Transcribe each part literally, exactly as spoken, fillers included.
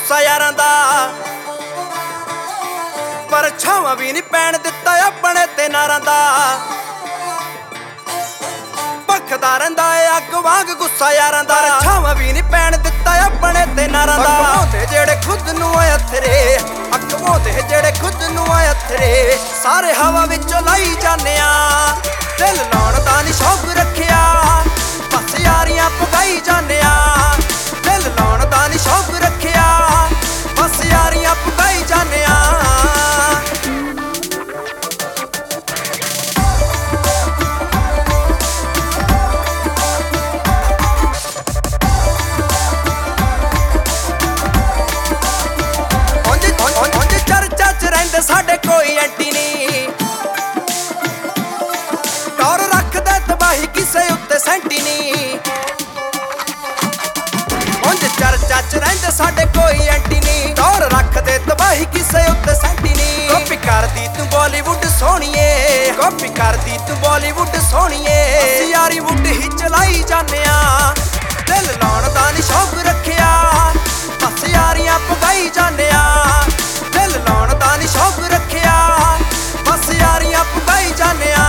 ਗੁੱਸਾ ਯਾਰਾਂ ਦਾ, ਪਰ ਛਾਵਾਂ ਵੀ ਨਹੀਂ ਪੈਣ ਦਿੱਤਾ ਆਪਣੇ ਤੇ ਨਾਰਾਂ ਦਾ। ਭਖਦਾ ਰਹਿੰਦਾ ਏ ਅੱਗ ਵਾਂਗ ਗੁੱਸਾ ਯਾਰਾਂ ਦਾ, ਛਾਵਾਂ ਵੀ ਨਹੀਂ ਪੈਣ ਦਿੱਤਾ ਆਪਣੇ ਤੇ ਨਾਰਾਂ ਦਾ। ਅਖਵਾਉਂਦੇ ਜਿਹੜੇ ਖੁਦ ਨੂੰ ਆ ਅਥਰੇ, ਅਖਵਾਉਂਦੇ ਜਿਹੜੇ ਖੁਦ ਨੂੰ ਆ ਅਥਰੇ, ਸਾਰੇ ਹਵਾ ਵਿੱਚੋਂ ਲਾਈ ਜਾਂਦੇ ਆ। ਦਿਲ ਲਾਉਣ ਦਾ ਨੀ ਸ਼ੌਕ ਰੱਖਿਆ, ਬਸ ਯਾਰੀਆਂ ਪਗਾਈ ਜਾਂਦੇ ਆ। ਦਿਲ ਲਾਉਣ ਦਾ ਨੀ ਸ਼ੌਕ ਰੱਖਿਆ, ਬਸ ਯਾਰੀਆਂ ਪਗਾਈ ਜਾਂਦੇ ਆ। ਚਰਚਾ ਚ ਰਹਿੰਦੇ ਸਾਡੇ ਕੋਈ ਐਂਟੀ ਨੀ, ਟੌਰ ਰੱਖਦੇ ਤਬਾਹੀ ਕਿਸੇ ਉੱਤੇ ਸੈਂਟੀ ਨੀ। ਉਂਝ ਚਰਚਾ ਚ ਰਹਿੰਦੇ ਸਾਡੇ ਕੋਈ ਐਂਟੀ ਨੀ, ਟੌਰ ਰੱਖਦੇ ਤਬਾਹੀ ਕਿਸੇ ਉੱਤੇ ਸੈਂਟੀ ਨੀ। ਕਾਪੀ ਕਰਦੀ ਤੂੰ ਬਾਲੀਵੁੱਡ ਸੋਹਣੀਏ, ਕਾਪੀ ਕਰਦੀ ਤੂੰ ਬਾਲੀਵੁੱਡ ਸੋਹਣੀਏ, ਅਸੀਂ ਯਾਰੀਵੁੱਡ ਹੀ ਚਲਾਈ ਜਾਂਦੇ ਆ। ਦਿਲ ਲਾਉਣ ਦਾ ਨੀ ਸ਼ੌਕ ਰੱਖਿਆ, ਬਸ ਯਾਰੀਆਂ ਪਗਾਈ ਜਾਂਦੇ ਆ। ਦਿਲ ਲਾਉਣ ਦਾ ਨੀ ਸ਼ੌਕ ਰੱਖਿਆ, ਬਸ ਯਾਰੀਆਂ ਪਗਾਈ ਜਾਂਦੇ ਆ।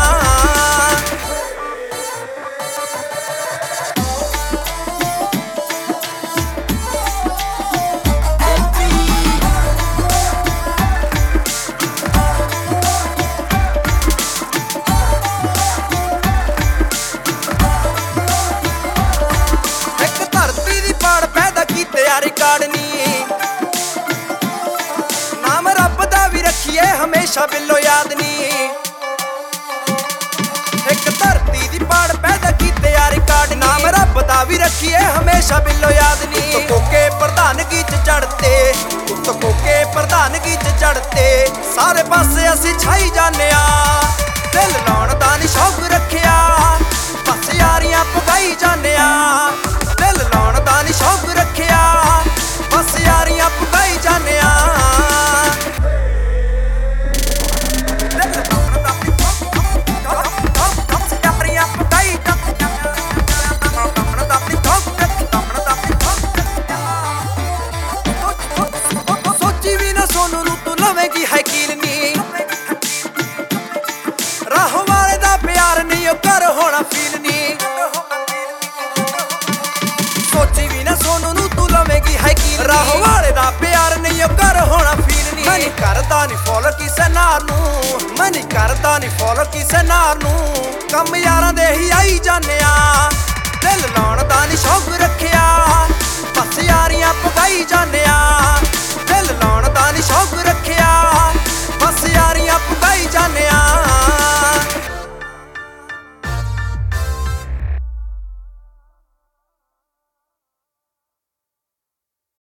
ਇੱਕ ਧਰਤੀ ਦੀ ਪਾੜ ਪੈਦਾ ਕੀਤੇ ਆ ਰਿਕਾਰਡ ਨੀ, ਨਾਮ ਰੱਬ ਦਾ ਵੀ ਰੱਖੀਏ ਹਮੇਸ਼ਾ ਬਿੱਲੋ ਯਾਦ ਨੀ। ਇੱਕ ਧਰਤੀ ਦੀ ਪਾੜ ਪੈਦਾ ਕੀਤੇ ਆ ਰਿਕਾਰਡ, ਨਾਮ ਰੱਬ ਦਾ ਵੀ ਰੱਖੀਏ ਹਮੇਸ਼ਾ ਬਿੱਲੋ ਯਾਦ ਨੀ। ਉੱਤ ਕੋਕੇ ਪ੍ਰਧਾਨਗੀ ਚ ਚੜ੍ਹਤੇ, ਉੱਤ ਕੋਕੇ ਪ੍ਰਧਾਨਗੀ ਚ ਚੜ੍ਹਤੇ, ਸਾਰੇ ਪਾਸੇ ਅਸੀਂ ਛਾਈ ਜਾਂਦੇ ਆ। ਦਿਲ ਲਾਉਣ ਦਾ ਨੀ ਸ਼ੌਕ ਰੱਖਿਆ, ਬਸ ਯਾਰੀਆਂ ਪਗਾਈ ਜਾਂਦੇ ਆ। ਦਿਲ ਲਾਉਣ ਦਾ ਨੀ ਸ਼ੌਕ ਰੱਖਿਆ, ਬਸ ਯਾਰੀਆਂ ਪਗਾਈ ਜਾਂਦੇ ਆ। ਸੋਚੀ ਵੀ ਨਾ ਸੋਨੂੰ ਨੂੰ ਤੂੰ ਲਵੇਂਗੀ ਹੈ ਕੀਲ ਨੀ, ਰਾਹੋਂ ਵਾਲੇ ਦਾ ਪਿਆਰ ਨਹੀਂ ਉਹ ਕਰ ਹੋਣਾ ਫੀਲ ਨੀ। ਸੋਚੀ ਵੀ ਨਾ ਸੋਨੂੰ ਨੂੰ ਤੂੰ ਲਵੇਂਗੀ ਹੈ ਕੀਲ, ਰਾਹੋਂ ਵਾਲੇ ਦਾ ਪਿਆਰ ਨਹੀਂ ਉਹ ਕਰ ਹੋਣਾ ਫੀਲ ਨੀ। ਮੈਂ ਨਹੀਂ ਕਰਦਾ ਨੀ ਫੋਲੋ ਕਿਸੇ ਨਾਰ ਨੂੰ, ਮੈਂ ਨਹੀਂ ਕਰਦਾ ਨੀ ਫੋਲੋ ਕਿਸੇ ਨਾਰ ਨੂੰ, ਕੰਮ ਯਾਰਾਂ ਦੇ ਹੀ ਆਈ ਜਾਂਦੇ ਆ। ਦਿਲ ਲਾਉਣ ਦਾ ਨੀ ਸ਼ੌਕ ਰੱਖਿਆ, ਬਸ ਯਾਰੀਆਂ ਪਗਾਈ ਜਾਂਦੇ